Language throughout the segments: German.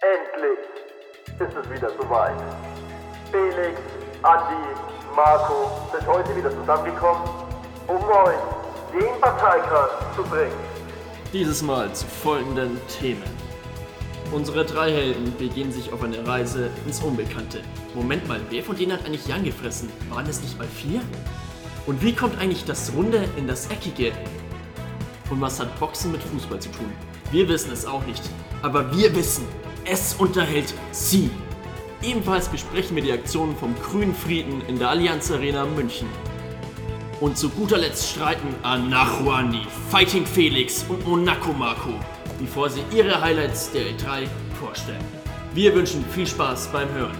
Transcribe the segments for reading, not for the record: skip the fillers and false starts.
Endlich ist es wieder soweit. Felix, Andi, Marco sind heute wieder zusammengekommen, um euch den Parteikran zu bringen. Dieses Mal zu folgenden Themen. Unsere drei Helden begeben sich auf eine Reise ins Unbekannte. Moment mal, wer von denen hat eigentlich Jan gefressen? Waren es nicht mal 4? Und wie kommt eigentlich das Runde in das Eckige? Und was hat Boxen mit Fußball zu tun? Wir wissen es auch nicht. Aber wir wissen, es unterhält Sie. Ebenfalls besprechen wir die Aktionen vom Grünen Frieden in der Allianz Arena München. Und zu guter Letzt streiten Anahuani, Fighting Felix und Monaco Marco, bevor sie ihre Highlights der E3 vorstellen. Wir wünschen viel Spaß beim Hören.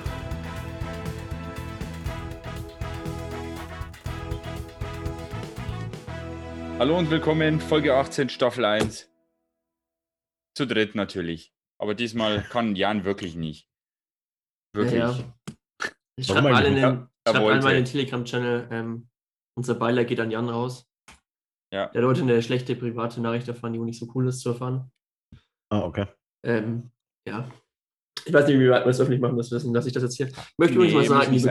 Hallo und willkommen, Folge 18, Staffel 1. Zu dritt natürlich. Aber diesmal kann Jan wirklich nicht. Wirklich. Ja. Ich schreibe mal in den Telegram-Channel, unser Beileid geht an Jan raus. Ja. Der hat heute eine schlechte private Nachricht erfahren, die wohl nicht so cool ist zu erfahren. Ah, okay. Ja. Ich weiß nicht, wie weit wir es öffentlich machen müssen, dass ich das jetzt hier. Ich möchte übrigens mal sagen, liebe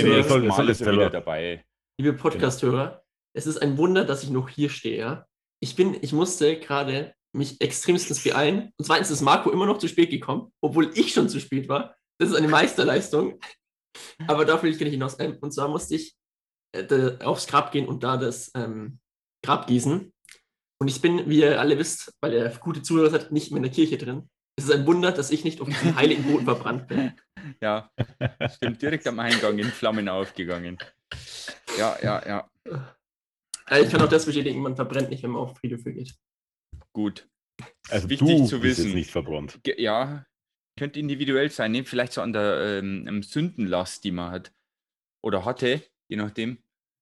Podcast-Hörer, es ist ein Wunder, dass ich noch hier stehe, ja. Ich musste gerade mich extremstens beeilen. Und zweitens ist Marco immer noch zu spät gekommen, obwohl ich schon zu spät war. Das ist eine Meisterleistung. Aber dafür will ich gar nicht hinaus. Und zwar musste ich aufs Grab gehen und da das Grab gießen. Und ich bin, wie ihr alle wisst, weil der gute Zuhörer seid, nicht mehr in der Kirche drin. Es ist ein Wunder, dass ich nicht auf diesem heiligen Boden verbrannt bin. Ja, stimmt, direkt am Eingang in Flammen aufgegangen. Ja. Ich kann auch das bestätigen, man verbrennt nicht, wenn man auf Friedhöfe geht. Gut. Also wichtig du zu bist wissen. jetzt nicht verbrannt. Ja, könnte individuell sein, ne? Vielleicht so an der Sündenlast, die man hat. Oder hatte, je nachdem.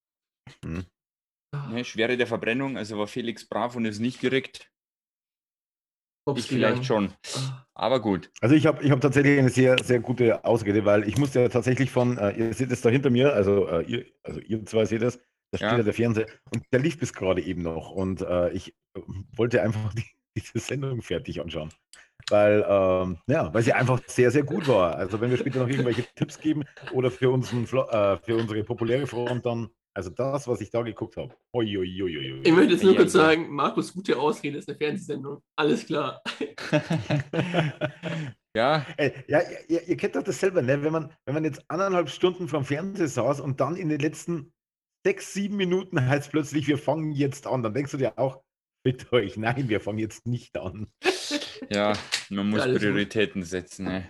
Ne, Schwere der Verbrennung, also war Felix brav und ist nicht direkt. Ich vielleicht schon. Aber gut. Also ich hab tatsächlich eine sehr, sehr gute Ausrede, weil ich musste ja tatsächlich ihr seht es da hinter mir, ihr zwei seht es, da steht ja der Fernseher und der lief bis gerade eben noch und ich wollte einfach diese Sendung fertig anschauen, weil sie einfach sehr, sehr gut war. Also wenn wir später noch irgendwelche Tipps geben oder für unsere populäre Front dann, also das, was ich da geguckt habe. Ich möchte jetzt nur kurz sagen, Markus' gute Ausrede ist eine Fernsehsendung. Alles klar. Ja. Ihr kennt doch das selber, ne? Wenn man jetzt 1,5 Stunden vorm Fernseher saß und dann in den letzten 6, 7 Minuten heißt es plötzlich, wir fangen jetzt an, dann denkst du dir auch, bitte euch, nein, wir fangen jetzt nicht an. Ja, man muss Prioritäten setzen, ne?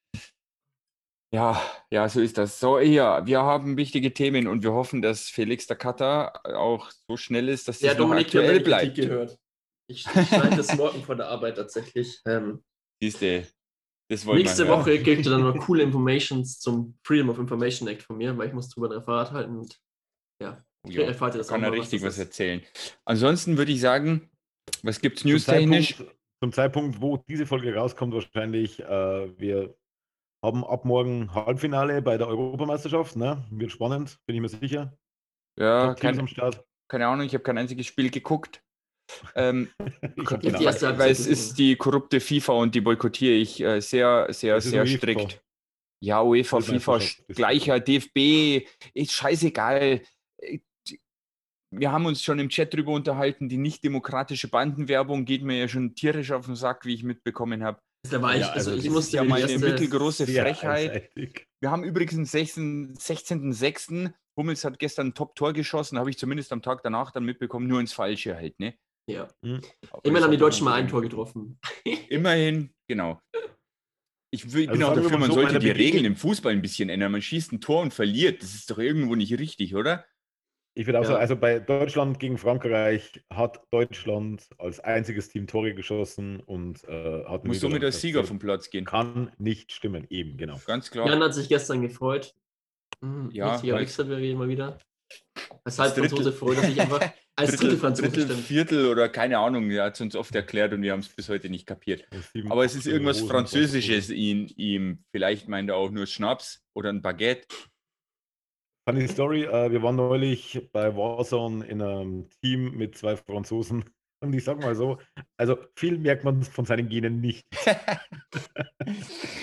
Ja, so ist das. So, ja, wir haben wichtige Themen und wir hoffen, dass Felix der Cutter auch so schnell ist, dass es noch aktuell bleibt. Gehört. Ich schneide das morgen vor der Arbeit tatsächlich. Siehste, das wollen nächste Woche kriegt ihr dann noch coole Informations zum Freedom of Information Act von mir, weil ich muss drüber ein Referat halten und erfahrt ihr das kann auch er mal, richtig was erzählen. Ansonsten würde ich sagen, was gibt's newstechnisch? Zum Zeitpunkt, wo diese Folge rauskommt, wahrscheinlich, wir haben ab morgen Halbfinale bei der Europameisterschaft, ne? Wird spannend, bin ich mir sicher. Ja, am Start. Keine Ahnung, ich habe kein einziges Spiel geguckt. Weil es ist die korrupte FIFA und die boykottiere ich sehr, sehr, sehr strikt. Ja, UEFA, FIFA, gleicher DFB, ist scheißegal. Wir haben uns schon im Chat drüber unterhalten, die nicht-demokratische Bandenwerbung geht mir ja schon tierisch auf den Sack, wie ich mitbekommen habe. Ich musste ja mal eine mittelgroße Frechheit. Einseitig. Wir haben übrigens den 16.06. Hummels hat gestern ein Top-Tor geschossen, habe ich zumindest am Tag danach dann mitbekommen, nur ins Falsche halt, ne? Ja. Immerhin haben die Deutschen mal ein Tor getroffen. Immerhin, genau. Ich bin auch dafür, man sollte die Regeln im Fußball ein bisschen ändern. Man schießt ein Tor und verliert. Das ist doch irgendwo nicht richtig, oder? Ich würde auch sagen, also bei Deutschland gegen Frankreich hat Deutschland als einziges Team Tore geschossen und hat muss somit als Sieger vom Platz gehen. Kann nicht stimmen, eben, genau. Ganz klar. Jan hat sich gestern gefreut. Richtiger Wichser wäre immer wieder. Als Halbfranzose freut er sich einfach. Als Drittel, Viertel oder keine Ahnung, er hat es uns oft erklärt und wir haben es bis heute nicht kapiert. Aber es ist irgendwas Französisches in ihm. Vielleicht meint er auch nur Schnaps oder ein Baguette. Funny Story, wir waren neulich bei Warzone in einem Team mit 2 Franzosen und ich sag mal so, also viel merkt man von seinen Genen nicht.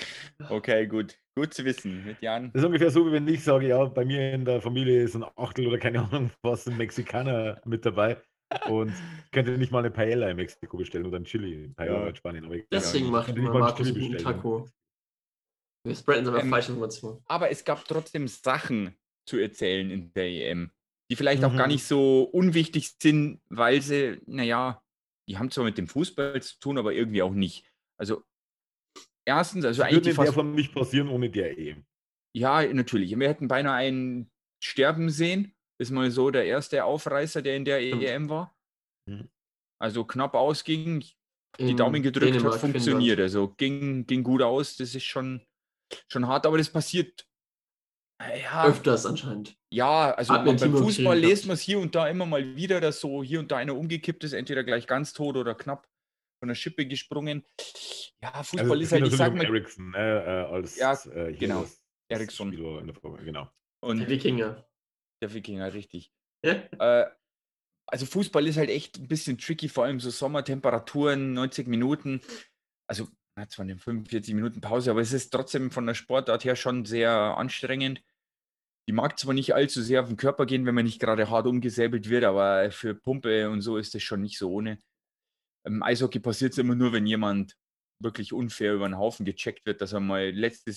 Okay, gut. Gut zu wissen. Mit Jan. Das ist ungefähr so, wie wenn ich sage, ja, bei mir in der Familie ist ein Achtel oder keine Ahnung was, ein Mexikaner mit dabei und ich könnte nicht mal eine Paella in Mexiko bestellen oder ein Chili, Paella Ja. in Spanien, aber Deswegen ich macht könnte nicht mal ein Markus Chili einen guten bestellen. Taco. Wir spreaden aber Ähm, Falschinformationen. Aber es gab trotzdem Sachen zu erzählen in der EM, die vielleicht auch gar Mhm. nicht so unwichtig sind, weil sie, naja, die haben zwar mit dem Fußball zu tun, aber irgendwie auch nicht. Also erstens, also Sie eigentlich würden die in der fast, Form nicht passieren ohne der EM. ja, natürlich. Wir hätten beinahe einen sterben sehen. Ist mal so der erste Aufreißer, der in der Stimmt. EM war. Mhm. Also knapp ausging. Die Daumen In gedrückt, hat Dänemark, funktioniert. Finnland. Also ging gut aus. Das ist schon hart, aber das passiert. Ja, Öfters anscheinend. ja, also Hat mir beim Timo Fußball geschrieben lest gehabt. man es hier und da immer mal wieder, dass so hier und da einer umgekippt ist, entweder gleich ganz tot oder knapp von der Schippe gesprungen. Ja, Also Fußball es ist geht halt, ich natürlich sag um mal, Ericsson, ne, ja, als hier genau, das Eriksson Spiel war in der Folge, genau. Der und Wikinger. der Wikinger, richtig. Ja? Äh, also Fußball ist halt echt ein bisschen tricky, vor allem so Sommertemperaturen, 90 Minuten. Also, hat zwar eine 45 Minuten Pause, aber es ist trotzdem von der Sportart her schon sehr anstrengend. Die mag zwar nicht allzu sehr auf den Körper gehen, wenn man nicht gerade hart umgesäbelt wird, aber für Pumpe und so ist das schon nicht so ohne. Im Eishockey passiert es immer nur, wenn jemand wirklich unfair über den Haufen gecheckt wird, dass er mal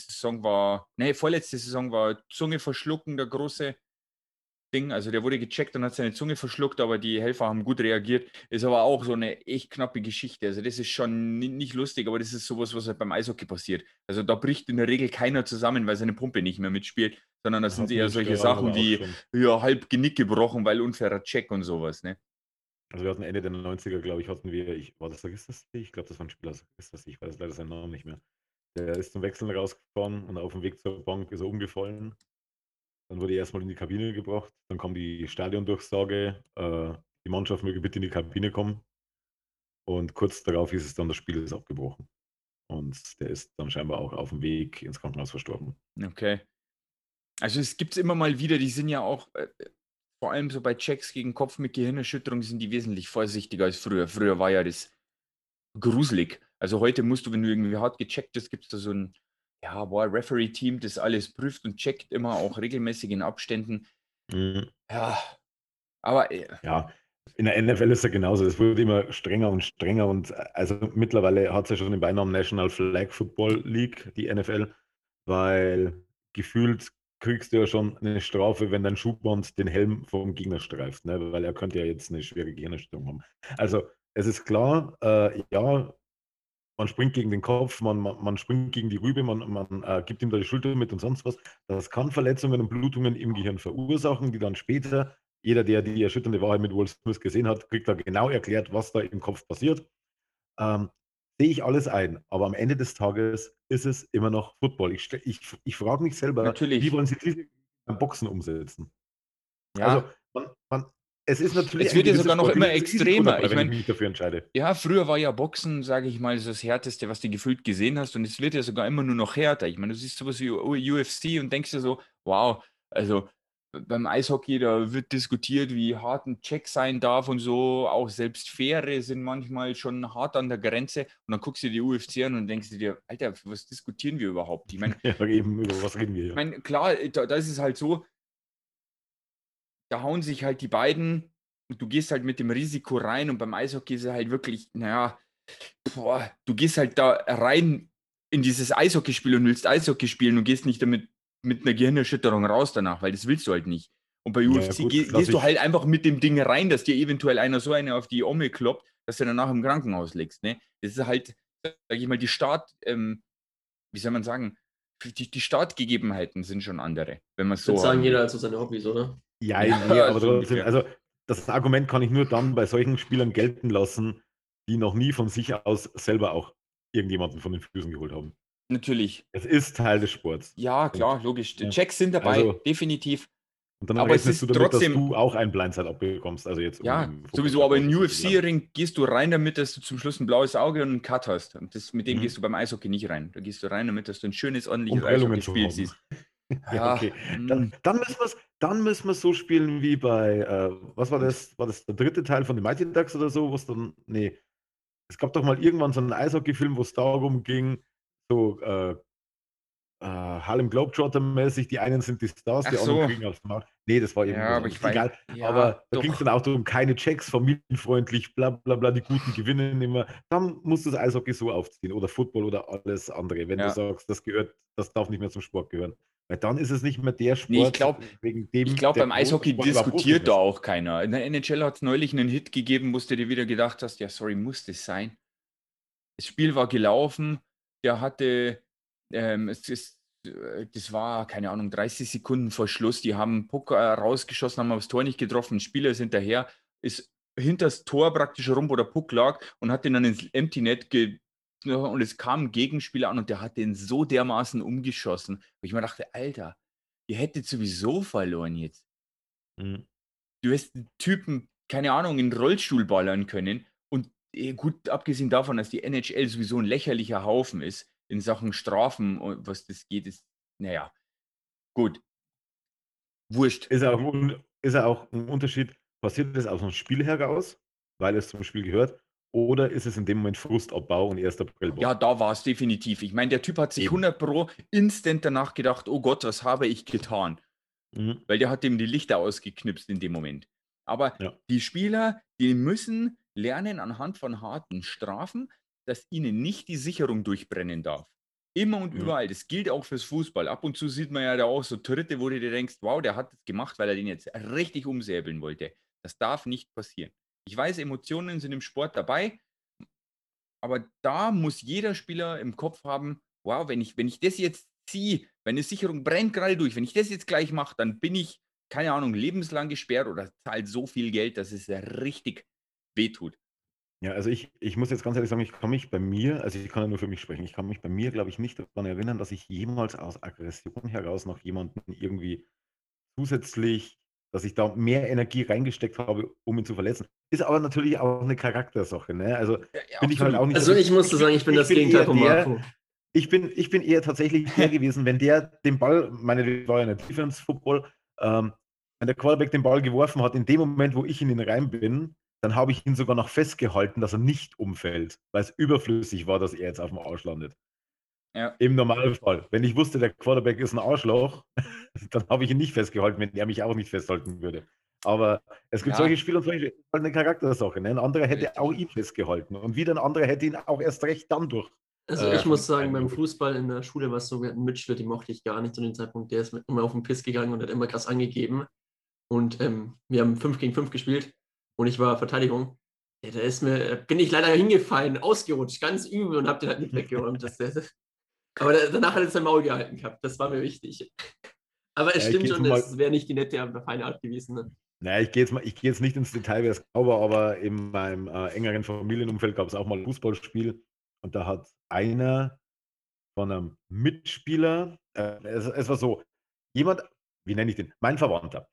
vorletzte Saison war Zunge verschlucken, der große Ding. Also der wurde gecheckt und hat seine Zunge verschluckt, aber die Helfer haben gut reagiert. Ist aber auch so eine echt knappe Geschichte. Also das ist schon nicht lustig, aber das ist sowas, was halt beim Eishockey passiert. Also da bricht in der Regel keiner zusammen, weil seine Pumpe nicht mehr mitspielt, sondern das sind Hatten wir eher in solche Steyr Sachen aber auch wie schon. ja, halb Genick gebrochen, weil unfairer Check und sowas. Ne? Also wir hatten Ende der 90er, glaube ich, war das Sagistas? Ich glaube, das war ein Spieler Sagistas, ich weiß leider seinen Namen nicht mehr. Der ist zum Wechseln rausgefahren und auf dem Weg zur Bank ist er umgefallen. Dann wurde er erstmal in die Kabine gebracht. Dann kam die Stadiondurchsage, die Mannschaft möge bitte in die Kabine kommen. Und kurz darauf hieß es dann, das Spiel ist abgebrochen. Und der ist dann scheinbar auch auf dem Weg ins Krankenhaus verstorben. Okay. Also es gibt es immer mal wieder, die sind ja auch, vor allem so bei Checks gegen Kopf mit Gehirnerschütterung, sind die wesentlich vorsichtiger als früher. Früher war ja das gruselig. Also heute musst du, wenn du irgendwie hart gecheckt bist, gibt es da so ein Referee-Team, das alles prüft und checkt immer auch regelmäßig in Abständen. Mhm. Ja, aber Ja, in der NFL ist es ja genauso. Es wird immer strenger und strenger und also mittlerweile hat es ja schon den Beinamen National Flag Football League, die NFL, weil gefühlt kriegst du ja schon eine Strafe, wenn dein Schuhband den Helm vom Gegner streift, ne? Weil er könnte ja jetzt eine schwere Gehirnerschütterung haben. Also es ist klar, ja, man springt gegen den Kopf, man springt gegen die Rübe, man gibt ihm da die Schulter mit und sonst was. Das kann Verletzungen und Blutungen im Gehirn verursachen, die dann später, jeder, der die erschütternde Wahrheit mit Will Smith gesehen hat, kriegt da genau erklärt, was da im Kopf passiert. Ähm, Sehe ich alles ein, aber am Ende des Tages ist es immer noch Football. Ich frage mich selber, wie natürlich, wollen sie diese beim Boxen umsetzen? Also, ja, es ist natürlich es ein wird ja gewisses sogar noch immer sportliches Risiko extremer. dabei, Ich wenn ich meine, mich dafür entscheide. ja, früher war ja Boxen, sage ich mal, so das Härteste, was du gefühlt gesehen hast. Und es wird ja sogar immer nur noch härter. Ich meine, du siehst sowas wie UFC und denkst dir so, wow, also beim Eishockey, da wird diskutiert, wie hart ein Check sein darf und so. Auch selbst Faire sind manchmal schon hart an der Grenze. Und dann guckst du dir die UFC an und denkst dir, Alter, was diskutieren wir überhaupt? Ich meine, Ja, eben, über was reden wir hier? klar, da ist es halt so, da hauen sich halt die beiden und du gehst halt mit dem Risiko rein und beim Eishockey ist es halt wirklich, naja, du gehst halt da rein in dieses Eishockeyspiel und willst Eishockey spielen und gehst nicht damit mit einer Gehirnerschütterung raus danach, weil das willst du halt nicht. Und bei Ja, UFC gut, das gehst lasse du halt ich. einfach mit dem Ding rein, dass dir eventuell einer so eine auf die Omme kloppt, dass du danach im Krankenhaus liegst. Ne? Das ist halt, sag ich mal, wie soll man sagen, die Startgegebenheiten sind schon andere, wenn man es Ich würde so sagen, haben jeder will. hat so seine Hobbys, oder? Ja, nee, Ja, aber so trotzdem, ungefähr. also das Argument kann ich nur dann bei solchen Spielern gelten lassen, die noch nie von sich aus selber auch irgendjemanden von den Füßen geholt haben. Natürlich. Es ist Teil des Sports. Ja, Punkt. klar, logisch. Ja. Checks sind dabei, Also, definitiv. und dann Aber es rechnest du ist damit, dass trotzdem, du auch ein Blindside abbekommst. Also jetzt, um ja, im sowieso, aber in Football-Jargon so zu sagen. UFC-Ring gehst du rein damit, dass du zum Schluss ein blaues Auge und einen Cut hast. Und mit dem Mhm. gehst du beim Eishockey nicht rein. Da gehst du rein damit, dass du ein schönes, Um ordentliches Prellungen zu Eishockeyspiel haben. siehst. Ja, Ja, okay. Dann müssen wir es so spielen wie bei, was war das? War das der dritte Teil von den Mighty Ducks oder so? Was dann, nee, es gab doch mal irgendwann so einen Eishockey-Film, wo es darum ging, so Harlem Globetrotter-mäßig, die einen sind die Stars, Ach die anderen so. kriegen aufs Maul. Nee, das war Ja, irgendwas aber anderes. ich weiß. Egal. Ja, Aber da ging es doch. dann auch darum, keine Checks, familienfreundlich, bla bla bla, die Guten gewinnen immer. Dann musst du das Eishockey so aufziehen oder Football oder alles andere, wenn du Ja. sagst, das darf nicht mehr zum Sport gehören. Weil dann ist es nicht mehr der Nee, ich Sport, wegen dem glaube, der beim Eishockey Sport überhaupt groß diskutiert da ist. auch keiner. In der NHL hat es neulich einen Hit gegeben, wo du dir wieder gedacht hast, ja, sorry, muss das sein? Das Spiel war gelaufen, der hatte, das war, keine Ahnung, 30 Sekunden vor Schluss, die haben einen Puck rausgeschossen, haben aufs Tor nicht getroffen, ein Spieler ist hinterher, ist hinters Tor praktisch rum, wo der Puck lag und hat den dann ins Empty Net und es kam ein Gegenspieler an und der hat den so dermaßen umgeschossen, wo ich mir dachte, Alter, ihr hättet sowieso verloren jetzt. Mhm. Du hättest den Typen, keine Ahnung, in den Rollstuhl ballern können. Und gut, abgesehen davon, dass die NHL sowieso ein lächerlicher Haufen ist, in Sachen Strafen und was das geht, ist, naja, gut. Wurscht. Ist ja auch ein Unterschied, passiert das aus dem Spiel heraus, weil es zum Spiel gehört, oder ist es in dem Moment Frustabbau und 1. Aprilbock? Ja, da war es definitiv. Ich meine, der Typ hat sich Eben. 100 Pro instant danach gedacht, oh Gott, was habe ich getan? Mhm. Weil der hat ihm die Lichter ausgeknipst in dem Moment. Aber Ja. die Spieler, die müssen lernen anhand von harten Strafen, dass ihnen nicht die Sicherung durchbrennen darf. Immer und überall. Das gilt auch fürs Fußball. Ab und zu sieht man ja da auch so Tritte, wo du dir denkst, wow, der hat das gemacht, weil er den jetzt richtig umsäbeln wollte. Das darf nicht passieren. Ich weiß, Emotionen sind im Sport dabei, aber da muss jeder Spieler im Kopf haben, wow, wenn ich das jetzt ziehe, wenn eine Sicherung brennt gerade durch, wenn ich das jetzt gleich mache, dann bin ich, keine Ahnung, lebenslang gesperrt oder zahle so viel Geld, dass es ja richtig wehtut. Ja, also ich muss jetzt ganz ehrlich sagen, ich kann mich bei mir, also ich kann ja nur für mich sprechen, ich kann mich bei mir, glaube ich, nicht daran erinnern, dass ich jemals aus Aggression heraus noch jemanden irgendwie zusätzlich, dass ich da mehr Energie reingesteckt habe, um ihn zu verletzen. Ist aber natürlich auch eine Charaktersache, ne? Also Ja, bin ich halt absolut. auch nicht. Also ich musste sagen, ich bin das Gegenteil von Marco. Ich bin eher tatsächlich der gewesen, wenn der den Ball, das war ja eine Defense-Football, wenn der Quarterback den Ball geworfen hat, in dem Moment, wo ich in ihn rein bin, dann habe ich ihn sogar noch festgehalten, dass er nicht umfällt, weil es überflüssig war, dass er jetzt auf dem Arsch landet. Ja. Im Normalfall. Wenn ich wusste, der Quarterback ist ein Arschloch, dann habe ich ihn nicht festgehalten, wenn er mich auch nicht festhalten würde. Aber es gibt solche Spiele und solche Spiele, halt eine Charaktersache. Ne? Ein anderer hätte auch ihn festgehalten und wieder ein anderer hätte ihn auch erst recht dann durch. Also ich muss sagen, beim Fußball in der Schule war es so, wir hatten einen Mitschüler, die mochte ich gar nicht zu dem Zeitpunkt. Der ist immer auf den Piss gegangen und hat immer krass angegeben. Und wir haben 5 gegen 5 gespielt und ich war Verteidigung. Ja, bin ich leider hingefallen, ausgerutscht, ganz übel und hab den halt nicht weggeräumt. Aber danach hat er sein Maul gehalten gehabt. Das war mir wichtig. Aber es stimmt schon, das wäre nicht die nette, feine Art gewesen. Ne? Naja, ich gehe jetzt nicht ins Detail, wer es war, aber in meinem engeren Familienumfeld gab es auch mal ein Fußballspiel und da hat einer von einem Mitspieler, es war so, jemand, wie nenne ich den? Mein Verwandter,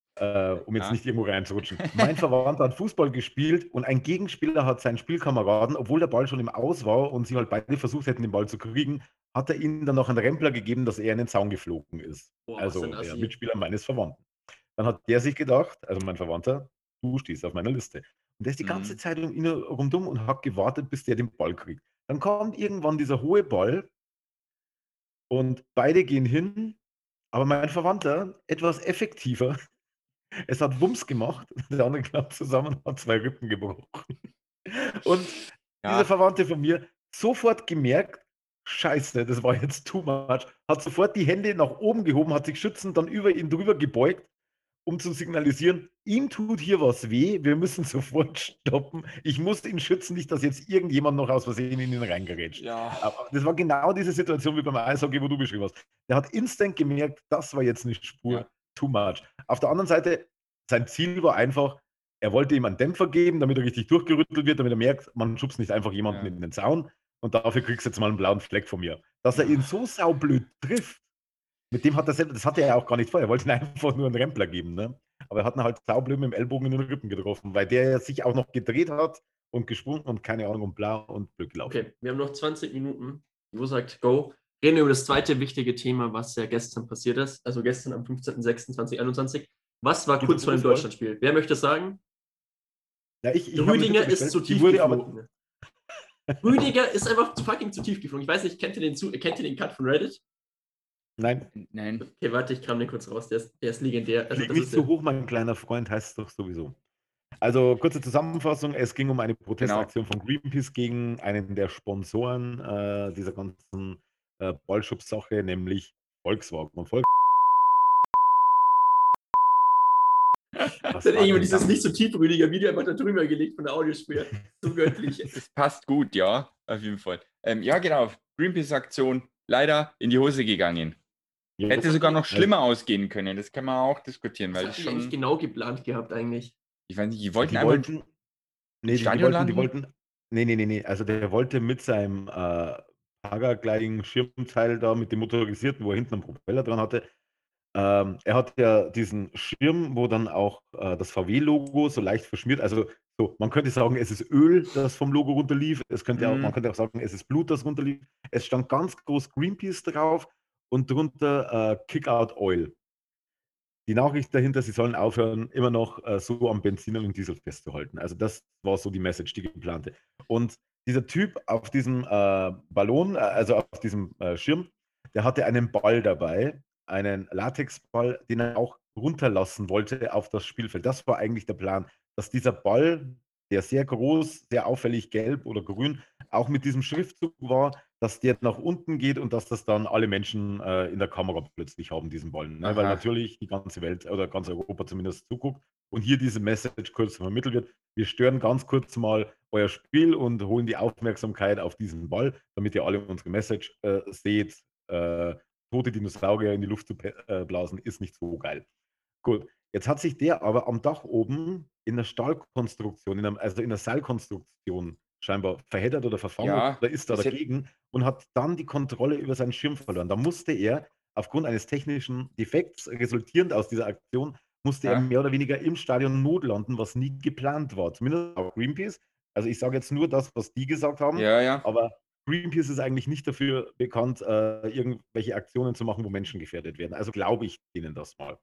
um jetzt nicht irgendwo reinzurutschen. Mein Verwandter hat Fußball gespielt und ein Gegenspieler hat seinen Spielkameraden, obwohl der Ball schon im Aus war und sie halt beide versucht hätten, den Ball zu kriegen, hat er ihnen dann noch einen Rempler gegeben, dass er in den Zaun geflogen ist. Boah, also der Mitspieler meines Verwandten. Dann hat der sich gedacht, also mein Verwandter, du stehst auf meiner Liste. Und der ist die ganze Zeit um ihn rundum und hat gewartet, bis der den Ball kriegt. Dann kommt irgendwann dieser hohe Ball und beide gehen hin, aber mein Verwandter etwas effektiver. Es hat Wumms gemacht, der andere klappt zusammen und hat 2 Rippen gebrochen. Und dieser Verwandte von mir sofort gemerkt, scheiße, das war jetzt too much, hat sofort die Hände nach oben gehoben, hat sich schützend dann über ihn drüber gebeugt, um zu signalisieren, ihm tut hier was weh, wir müssen sofort stoppen. Ich muss ihn schützen, nicht, dass jetzt irgendjemand noch aus Versehen in ihn reingerätscht. Ja. Aber das war genau diese Situation wie beim Eishockey, wo du beschrieben hast. Der hat instant gemerkt, das war jetzt eine Spur too much. Auf der anderen Seite, sein Ziel war einfach, er wollte ihm einen Dämpfer geben, damit er richtig durchgerüttelt wird, damit er merkt, man schubst nicht einfach jemanden in den Zaun und dafür kriegst du jetzt mal einen blauen Fleck von mir. Dass er ihn so saublöd trifft, mit dem hat er selber, das hatte er auch gar nicht vor, er wollte ihm einfach nur einen Rempler geben, ne? Aber er hat ihn halt saublöd mit dem Ellbogen in den Rippen getroffen, weil der sich auch noch gedreht hat und gesprungen und keine Ahnung und blau und blöd gelaufen. Okay, wir haben noch 20 Minuten. Wo sagt Go? Reden wir über das zweite wichtige Thema, was ja gestern passiert ist. Also gestern am 15.06.2021. Was war kurz vor dem Deutschlandspiel? Wer möchte es sagen? Ja, Rüdiger ist zu tief geflogen. Rüdiger ist einfach fucking zu tief geflogen. Ich weiß nicht, kennt ihr den Cut von Reddit? Nein. Okay, warte, ich kram den kurz raus. Der ist legendär. Flieg nicht so hoch, mein kleiner Freund, heißt es doch sowieso. Also kurze Zusammenfassung, es ging um eine Protestaktion von Greenpeace gegen einen der Sponsoren dieser ganzen Ballschub-Sache, nämlich Volkswagen. Und Dann irgendwann dieses nicht so tiefgründige Video einfach da drüber gelegt von der Audiospur. So göttlich. Das passt gut, ja, auf jeden Fall. Ja, genau, Greenpeace-Aktion leider in die Hose gegangen. Ja, hätte sogar noch schlimmer ausgehen können, das kann man auch diskutieren. Das ist schon genau geplant gehabt eigentlich. Ich weiß nicht, die wollten einfach die wollten, also der wollte mit seinem Paragliding-Schirmteil da, mit dem motorisierten, wo er hinten einen Propeller dran hatte, er hat ja diesen Schirm, wo dann auch das VW-Logo so leicht verschmiert, also so, man könnte sagen, es ist Öl, das vom Logo runterlief, man könnte auch sagen, es ist Blut, das runterlief. Es stand ganz groß Greenpeace drauf und drunter Kick Out Oil. Die Nachricht dahinter, sie sollen aufhören, immer noch so am Benzin und Diesel festzuhalten. Also das war so die Message, die geplante. Und dieser Typ auf diesem Ballon, also auf diesem Schirm, der hatte einen Ball dabei, einen Latexball, den er auch runterlassen wollte auf das Spielfeld. Das war eigentlich der Plan, dass dieser Ball, der sehr groß, sehr auffällig gelb oder grün, auch mit diesem Schriftzug war, dass der nach unten geht und dass das dann alle Menschen in der Kamera plötzlich haben, diesen Ball. Ne? Weil natürlich die ganze Welt oder ganz Europa zumindest zuguckt und hier diese Message kurz vermittelt wird. Wir stören ganz kurz mal euer Spiel und holen die Aufmerksamkeit auf diesen Ball, damit ihr alle unsere Message seht. Tote Dinosaurier in die Luft zu blasen, ist nicht so geil. Gut, jetzt hat sich der aber am Dach oben in der Stahlkonstruktion, also in der Seilkonstruktion scheinbar verheddert oder verfangen oder ist da dagegen und hat dann die Kontrolle über seinen Schirm verloren. Da musste er aufgrund eines technischen Defekts, resultierend aus dieser Aktion, musste er mehr oder weniger im Stadion notlanden, was nie geplant war. Zumindest auch Greenpeace. Also ich sage jetzt nur das, was die gesagt haben, aber Greenpeace ist eigentlich nicht dafür bekannt, irgendwelche Aktionen zu machen, wo Menschen gefährdet werden. Also glaube ich denen das mal.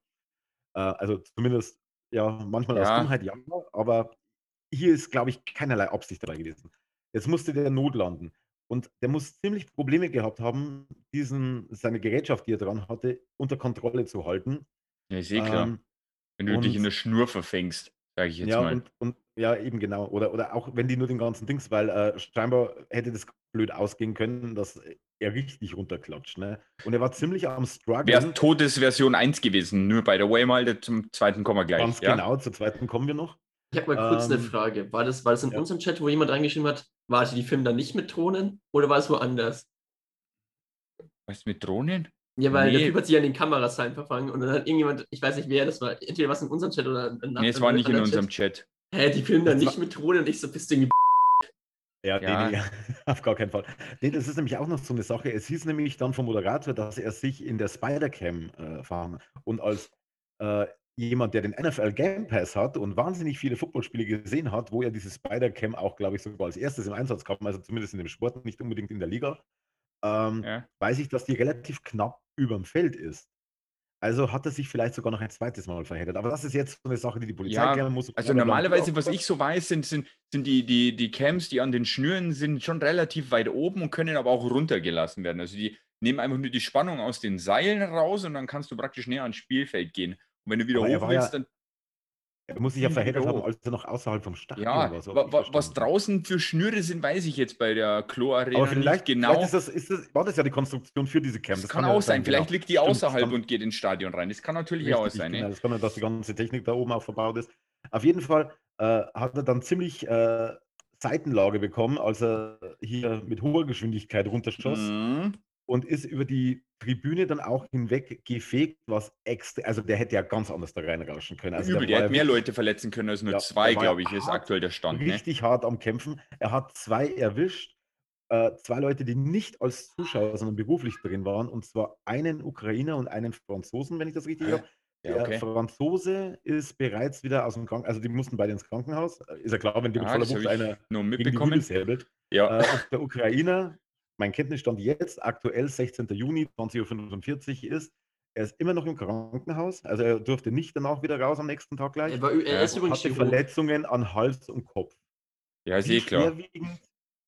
Also zumindest, ja, manchmal aus Dummheit, ja, aber hier ist, glaube ich, keinerlei Absicht dabei gewesen. Jetzt musste der notlanden. Und der muss ziemlich Probleme gehabt haben, seine Gerätschaft, die er dran hatte, unter Kontrolle zu halten. Ja, ist klar. Wenn du dich in der Schnur verfängst, sage ich jetzt mal. Ja, eben genau. Oder auch wenn die nur den ganzen Dings, weil scheinbar hätte das blöd ausgehen können, dass er richtig runterklatscht. Ne? Und er war ziemlich am Struggle. Wäre Todesversion 1 gewesen, nur by the way mal, zum zweiten kommen wir gleich. Ganz genau, zur zweiten kommen wir noch. Ich habe mal kurz eine Frage. War das in unserem Chat, wo jemand reingeschrieben hat, warte, die filmen dann nicht mit Drohnen oder war es woanders? Was mit Drohnen? Ja, weil der Typ hat sich an den Kameraseilen verfangen und dann hat irgendjemand, ich weiß nicht wer das war, entweder was in unserem Chat oder nee, es war nicht in unserem Chat. Die filmen dann nicht mit Drohnen und ich so, bist du irgendwie Nee, auf gar keinen Fall. Nee, das ist nämlich auch noch so eine Sache. Es hieß nämlich dann vom Moderator, dass er sich in der Spider-Cam verhangen und als jemand, der den NFL Game Pass hat und wahnsinnig viele Footballspiele gesehen hat, wo er diese Spider-Cam auch, glaube ich, sogar als erstes im Einsatz kam, also zumindest in dem Sport, nicht unbedingt in der Liga, weiß ich, dass die relativ knapp überm Feld ist. Also hat er sich vielleicht sogar noch ein zweites Mal verheddert. Aber das ist jetzt so eine Sache, die Polizei klären muss. Also normalerweise, was ich so weiß, sind die Cams, die an den Schnüren sind, schon relativ weit oben und können aber auch runtergelassen werden. Also die nehmen einfach nur die Spannung aus den Seilen raus und dann kannst du praktisch näher ans Spielfeld gehen. Und wenn du wieder hoch willst, dann... Er muss sich ja verheddert haben, als er noch außerhalb vom Stadion war. So was draußen für Schnüre sind, weiß ich jetzt bei der Klo-Arena aber vielleicht, nicht genau. Vielleicht war das ja die Konstruktion für diese Cam. Das kann auch sein. Vielleicht liegt die außerhalb und geht ins Stadion rein. Das kann natürlich auch sein. Genau. Das kann ja, dass die ganze Technik da oben auch verbaut ist. Auf jeden Fall hat er dann ziemlich Seitenlage bekommen, als er hier mit hoher Geschwindigkeit runterschoss. Und ist über die Tribüne dann auch hinweg gefegt, was extra, also der hätte ja ganz anders da reinrauschen können. Also der hätte mehr Leute verletzen können als nur zwei, glaube ich, ist aktuell der Stand. Richtig hart am Kämpfen. Er hat 2 erwischt, 2 Leute, die nicht als Zuschauer, sondern beruflich drin waren, und zwar einen Ukrainer und einen Franzosen, wenn ich das richtig habe. Der Franzose ist bereits wieder aus dem Krankenhaus, also die mussten beide ins Krankenhaus. Ist ja klar, wenn dir mit voller Wucht einer gegen die Hügel säbelt. Und der Ukrainer, mein Kenntnisstand jetzt, aktuell 16. Juni, 20:45 Uhr ist, er ist immer noch im Krankenhaus, also er durfte nicht danach wieder raus am nächsten Tag gleich. Er ist übrigens hatte Verletzungen an Hals und Kopf. Ja, ist klar.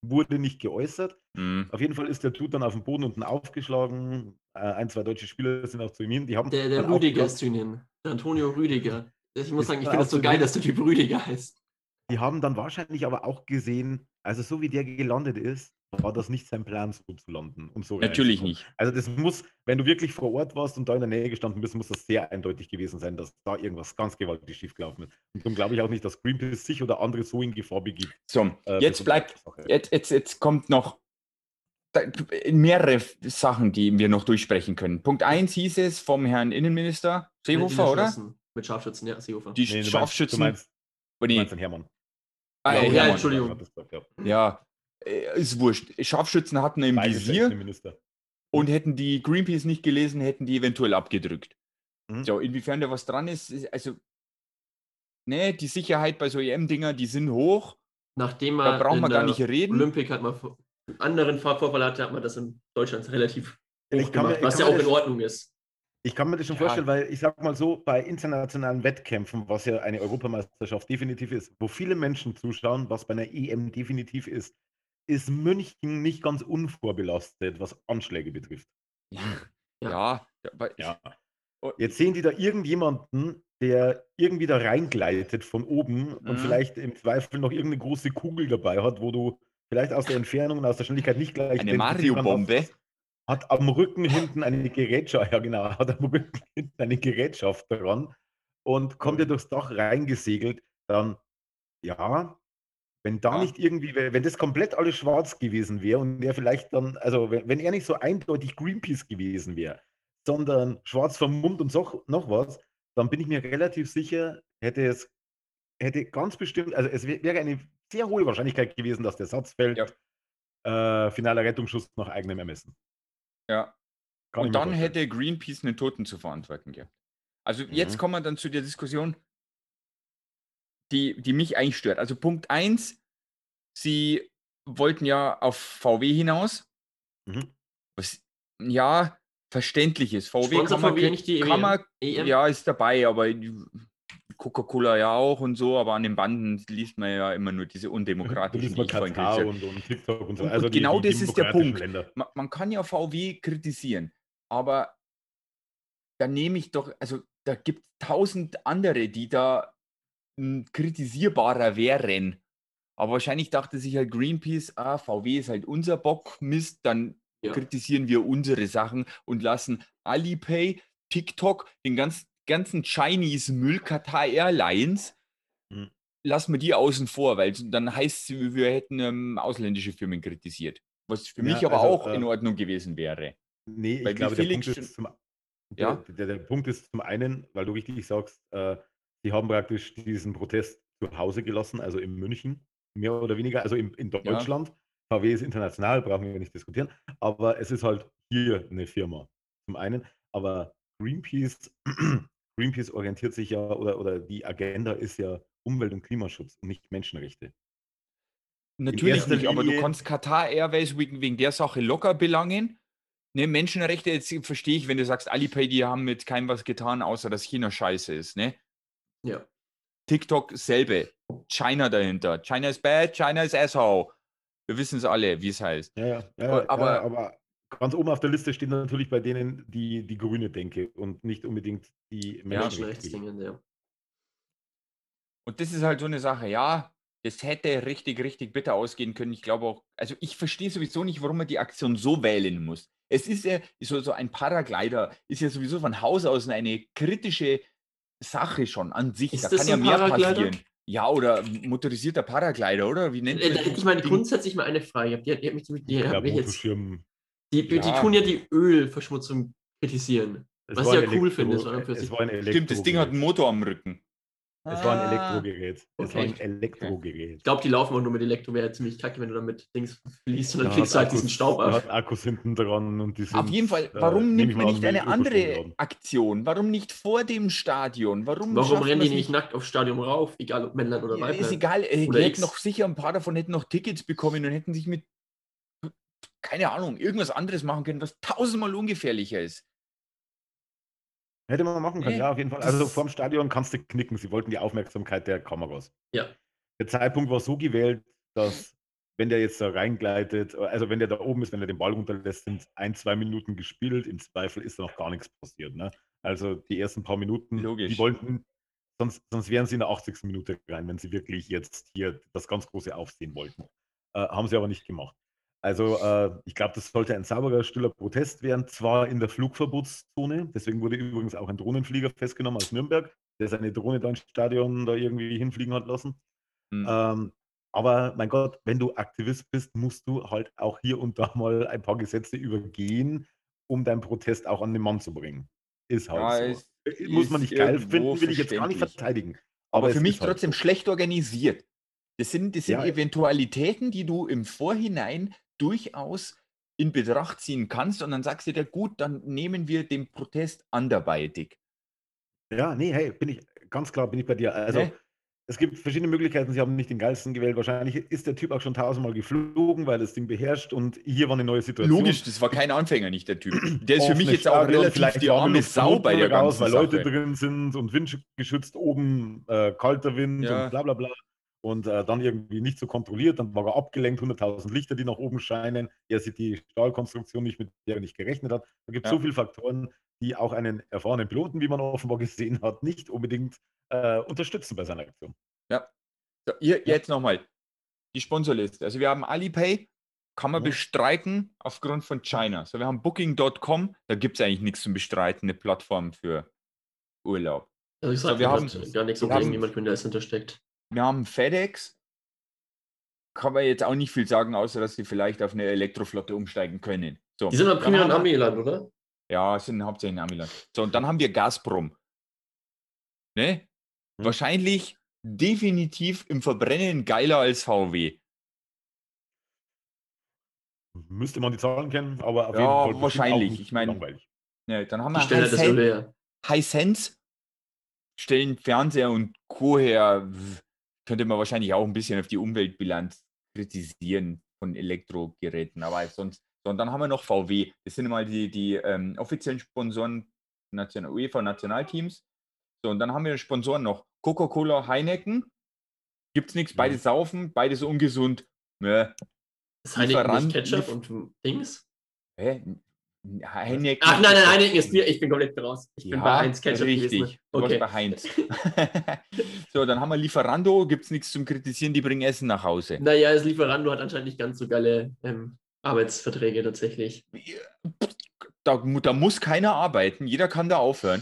wurde nicht geäußert. Auf jeden Fall ist der Dude dann auf dem Boden unten aufgeschlagen. Ein, zwei deutsche Spieler sind auch zu ihm hin. Die haben Der Rüdiger ist zu ihm hin. Der Antonio Rüdiger. Ich muss sagen, ich finde das so geil, dass der Typ Rüdiger heißt. Die haben dann wahrscheinlich aber auch gesehen, also so wie der gelandet ist, war das nicht sein Plan, so zu landen. Und so natürlich nicht. Also das muss, wenn du wirklich vor Ort warst und da in der Nähe gestanden bist, muss das sehr eindeutig gewesen sein, dass da irgendwas ganz gewaltig schiefgelaufen ist. Und darum glaube ich auch nicht, dass Greenpeace sich oder andere so in Gefahr begibt. So, jetzt kommt noch mehrere Sachen, die wir noch durchsprechen können. Punkt 1 hieß es vom Herrn Innenminister Seehofer, oder? Mit Scharfschützen, ja, Seehofer. Die Scharfschützen. Du meinst den Hermann. Ja, Entschuldigung. Ja, ist wurscht. Scharfschützen hatten im Visier und hätten die Greenpeace nicht gelesen, hätten die eventuell abgedrückt. So, inwiefern da was dran ist, also, ne, die Sicherheit bei so EM-Dinger, die sind hoch. Nachdem da brauchen wir gar nicht reden. Olympic hat mal einen anderen Vorfall hatte, hat man das in Deutschland relativ hoch gemacht, was ja auch in Ordnung ist. Ich kann mir das schon vorstellen, weil ich sag mal so, bei internationalen Wettkämpfen, was ja eine Europameisterschaft definitiv ist, wo viele Menschen zuschauen, was bei einer EM definitiv ist München nicht ganz unvorbelastet, was Anschläge betrifft. Ja. Jetzt sehen die da irgendjemanden, der irgendwie da reingleitet von oben und vielleicht im Zweifel noch irgendeine große Kugel dabei hat, wo du vielleicht aus der Entfernung und aus der Schnelligkeit nicht gleich eine Mario-Bombe. Hat am Rücken hinten eine Gerätschaft, dran und kommt ja durchs Dach reingesegelt, dann, ja, wenn da nicht irgendwie, wenn das komplett alles schwarz gewesen wäre und er vielleicht dann, also wenn er nicht so eindeutig Greenpeace gewesen wäre, sondern schwarz vermummt und noch was, dann bin ich mir relativ sicher, hätte ganz bestimmt, also es wäre eine sehr hohe Wahrscheinlichkeit gewesen, dass der Satz fällt, finaler Rettungsschuss nach eigenem Ermessen. Ja. Und dann hätte Greenpeace einen Toten zu verantworten gehabt. Also jetzt kommen wir dann zu der Diskussion, die mich eigentlich stört. Also Punkt 1, sie wollten ja auf VW hinaus. Was ja verständlich ist. VW kann man ja, ist dabei, aber Coca-Cola ja auch und so, aber an den Banden liest man ja immer nur diese undemokratischen und TikTok und so. Also genau das ist der Punkt. Man kann ja VW kritisieren, aber da nehme ich doch, also da gibt es 1000 andere, die da kritisierbarer wären. Aber wahrscheinlich dachte sich halt Greenpeace, VW ist halt unser Bock, Mist, dann kritisieren wir unsere Sachen und lassen Alipay, TikTok, den ganzen Chinese-Müll, Qatar Airlines, lassen wir die außen vor, weil dann heißt es, wir hätten ausländische Firmen kritisiert. Was für mich aber auch in Ordnung gewesen wäre. Nee, ich glaube, der Punkt ist zum einen, weil du richtig sagst, sie haben praktisch diesen Protest zu Hause gelassen, also in München, mehr oder weniger, also in Deutschland. VW ist international, brauchen wir nicht diskutieren, aber es ist halt hier eine Firma, zum einen. Aber Greenpeace orientiert sich ja, oder die Agenda ist ja Umwelt- und Klimaschutz und nicht Menschenrechte. Natürlich nicht, aber du kannst Qatar Airways wegen der Sache locker belangen. Ne, Menschenrechte, jetzt verstehe ich, wenn du sagst, Alipay, die haben mit keinem was getan, außer dass China scheiße ist, ne? Ja. TikTok selbe. China dahinter. China is bad, China is asshole. Wir wissen es alle, wie es heißt. Aber ganz oben auf der Liste stehen natürlich bei denen die grüne Denke und nicht unbedingt die Menschenrechtsdinge. Und das ist halt so eine Sache, das hätte richtig, richtig bitter ausgehen können. Ich glaube auch, also ich verstehe sowieso nicht, warum man die Aktion so wählen muss. Es ist ja so ein Paraglider, ist ja sowieso von Haus aus eine kritische Sache schon an sich. Ist da das kann ja mehr Paraglider? passieren. Ja, oder motorisierter Paraglider, oder? Wie nennt man Da hätte ich mal grundsätzlich mal eine Frage. Die tun ja die Ölverschmutzung kritisieren. Was ich ja cool finde. Stimmt, das Ding hat einen Motor am Rücken. Es war ein Elektrogerät. Ich glaube, die laufen auch nur mit Elektro. Wäre ziemlich kacke, wenn du damit Dings fließt und dann kriegst du halt diesen Staub ab. Hat Akkus hinten dran und die sind, auf jeden Fall, warum nimmt man nicht eine andere Aktion? Warum nicht vor dem Stadion? Warum rennen die nicht nackt aufs Stadion rauf? Egal, ob Männlein oder Weiblein. Ist egal. Hätten noch sicher ein paar davon hätten noch Tickets bekommen und hätten sich mit, keine Ahnung, irgendwas anderes machen können, was 1000-mal ungefährlicher ist. Hätte man machen können, ja, auf jeden Fall. Also vorm Stadion kannst du knicken. Sie wollten die Aufmerksamkeit der Kameras. Ja. Der Zeitpunkt war so gewählt, dass wenn der jetzt da reingleitet, also wenn der da oben ist, wenn er den Ball runterlässt, sind 1-2 Minuten gespielt. Im Zweifel ist da noch gar nichts passiert. Ne? Also die ersten paar Minuten, Logisch. Die wollten, sonst wären sie in der 80. Minute rein, wenn sie wirklich jetzt hier das ganz große Aufsehen wollten. Haben sie aber nicht gemacht. Also ich glaube, das sollte ein sauberer, stiller Protest werden, zwar in der Flugverbotszone, deswegen wurde übrigens auch ein Drohnenflieger festgenommen aus Nürnberg, der seine Drohne da ins Stadion da irgendwie hinfliegen hat lassen. Aber mein Gott, wenn du Aktivist bist, musst du halt auch hier und da mal ein paar Gesetze übergehen, um deinen Protest auch an den Mann zu bringen. Ist halt so. Muss man nicht geil finden, will ich jetzt gar nicht verteidigen. Aber für mich trotzdem halt schlecht organisiert. Das sind Eventualitäten, die du im Vorhinein durchaus in Betracht ziehen kannst und dann sagst du dir, gut, dann nehmen wir den Protest anderweitig. Ja, nee, hey, ganz klar bin ich bei dir. Also es gibt verschiedene Möglichkeiten, sie haben nicht den geilsten gewählt. Wahrscheinlich ist der Typ auch schon 1000-mal geflogen, weil das Ding beherrscht und hier war eine neue Situation. Logisch, das war kein Anfänger, nicht der Typ. Der ist für mich jetzt auch relativ die arme Sau bei der ganzen weil Sache. Leute drin sind und windgeschützt oben, kalter Wind und bla bla bla. Und dann irgendwie nicht so kontrolliert, dann war er abgelenkt, 100.000 Lichter, die nach oben scheinen. Er sieht die Stahlkonstruktion nicht, mit der er nicht gerechnet hat. Da gibt es so viele Faktoren, die auch einen erfahrenen Piloten, wie man offenbar gesehen hat, nicht unbedingt unterstützen bei seiner Aktion. Ja. So, jetzt nochmal die Sponsorliste. Also wir haben Alipay, kann man bestreiten aufgrund von China. So, wir haben Booking.com, da gibt es eigentlich nichts zum Bestreiten, eine Plattform für Urlaub. Also ich sage, wir haben gar nichts, gegen jemanden, der es hintersteckt. Wir haben FedEx, kann man jetzt auch nicht viel sagen, außer dass sie vielleicht auf eine Elektroflotte umsteigen können. So, die sind aber primär in Amiland, oder? Ja, sind hauptsächlich in Amiland. So, und dann haben wir Gazprom. Ne? Wahrscheinlich definitiv im Verbrennen geiler als VW. Müsste man die Zahlen kennen, aber auf jeden Fall wahrscheinlich. Ich meine, dann haben wir Hisense, stellen Fernseher und Co. her. Könnte man wahrscheinlich auch ein bisschen auf die Umweltbilanz kritisieren von Elektrogeräten, aber sonst. So, und dann haben wir noch VW. Das sind mal die offiziellen Sponsoren UEFA-Nationalteams. So, und dann haben wir Sponsoren noch Coca-Cola, Heineken. Gibt's nichts, beide saufen, beides ungesund. Ist Heineken nicht Ketchup und Dings? Heineken. Ach nein, Heineken ist Bier. Ich bin komplett raus. Ich bin bei Heinz Ketchup richtig. gewesen. Du warst bei Heinz. So, dann haben wir Lieferando. Gibt es nichts zum Kritisieren, die bringen Essen nach Hause. Naja, das Lieferando hat anscheinend nicht ganz so geile Arbeitsverträge tatsächlich. Da muss keiner arbeiten. Jeder kann da aufhören.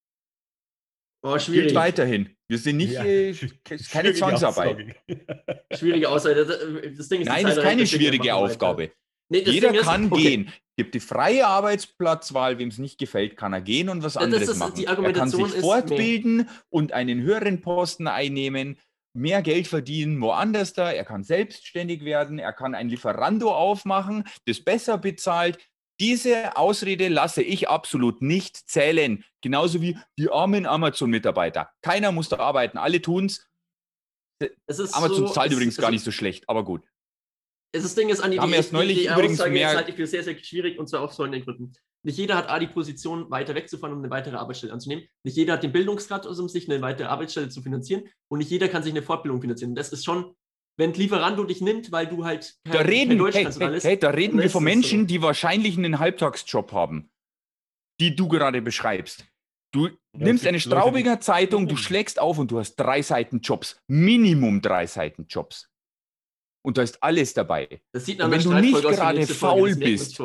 Oh, schwierig. Gilt weiterhin. Wir sind nicht keine Zwangsarbeit. Schwierige Aussage. Das Ding ist, nein, das ist keine schwierige Aufgabe. Nee, jeder kann gehen. Gibt die freie Arbeitsplatzwahl, wem es nicht gefällt, kann er gehen und was anderes machen. Er kann sich fortbilden und einen höheren Posten einnehmen, mehr Geld verdienen woanders da. Er kann selbstständig werden, er kann ein Lieferando aufmachen, das besser bezahlt. Diese Ausrede lasse ich absolut nicht zählen. Genauso wie die armen Amazon-Mitarbeiter. Keiner muss da arbeiten, alle tun's. Amazon zahlt übrigens gar nicht so schlecht, aber gut. Das Ding ist, Andi, die Aussage halte ich für sehr, sehr schwierig, und zwar aus folgenden Gründen. Nicht jeder hat die Position, weiter wegzufahren, um eine weitere Arbeitsstelle anzunehmen. Nicht jeder hat den Bildungsgrad, um sich eine weitere Arbeitsstelle zu finanzieren. Und nicht jeder kann sich eine Fortbildung finanzieren. Das ist schon, wenn Lieferando dich nimmt, weil du halt kein Deutsch kannst und alles. Da reden wir von Menschen, die wahrscheinlich einen Halbtagsjob haben, die du gerade beschreibst. Du nimmst eine Straubinger Zeitung, du schlägst auf und du hast 3 Seiten Jobs. Minimum 3 Seiten Jobs. Und da ist alles dabei. Das sieht wenn du nicht gerade faul bist,